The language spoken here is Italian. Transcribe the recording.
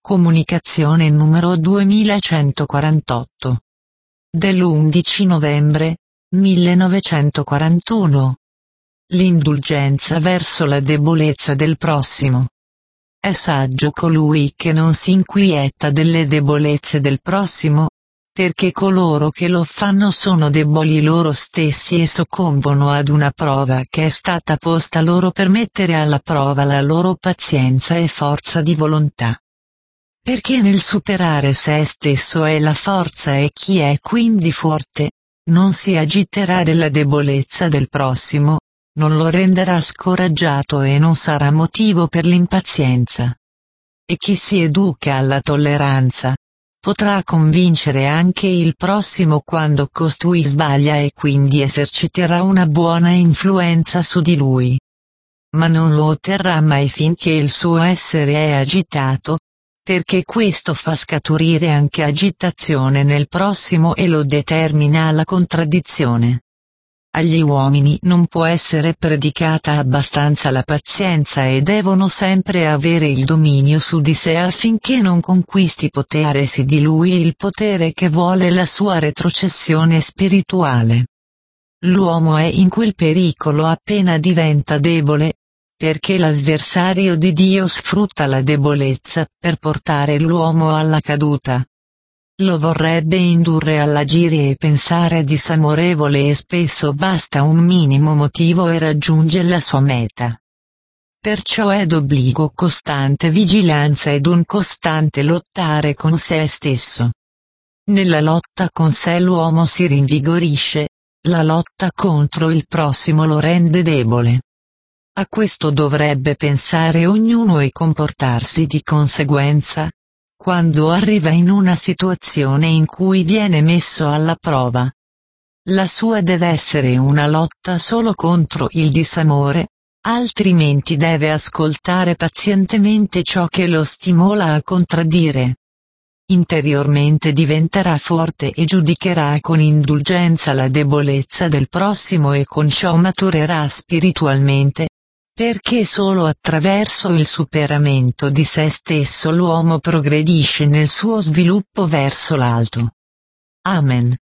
Comunicazione numero 2148. Dell'11 novembre 1941. L'indulgenza verso la debolezza del prossimo. È saggio colui che non si inquieta delle debolezze del prossimo, perché coloro che lo fanno sono deboli loro stessi e soccombono ad una prova che è stata posta loro per mettere alla prova la loro pazienza e forza di volontà. Perché nel superare se stesso è la forza e chi è quindi forte, non si agiterà della debolezza del prossimo, non lo renderà scoraggiato e non sarà motivo per l'impazienza. E chi si educa alla tolleranza, potrà convincere anche il prossimo quando costui sbaglia e quindi eserciterà una buona influenza su di lui. Ma non lo otterrà mai finché il suo essere è agitato, perché questo fa scaturire anche agitazione nel prossimo e lo determina alla contraddizione. Agli uomini non può essere predicata abbastanza la pazienza e devono sempre avere il dominio su di sé affinché non conquisti potere sì di lui il potere che vuole la sua retrocessione spirituale. L'uomo è in quel pericolo appena diventa debole, perché l'avversario di Dio sfrutta la debolezza per portare l'uomo alla caduta. Lo vorrebbe indurre all'agire e pensare disamorevole e spesso basta un minimo motivo e raggiunge la sua meta. Perciò è d'obbligo costante vigilanza ed un costante lottare con se stesso. Nella lotta con sé l'uomo si rinvigorisce, la lotta contro il prossimo lo rende debole. A questo dovrebbe pensare ognuno e comportarsi di conseguenza, quando arriva in una situazione in cui viene messo alla prova. La sua deve essere una lotta solo contro il disamore, altrimenti deve ascoltare pazientemente ciò che lo stimola a contraddire. Interiormente diventerà forte e giudicherà con indulgenza la debolezza del prossimo e con ciò maturerà spiritualmente, perché solo attraverso il superamento di se stesso l'uomo progredisce nel suo sviluppo verso l'alto. Amen.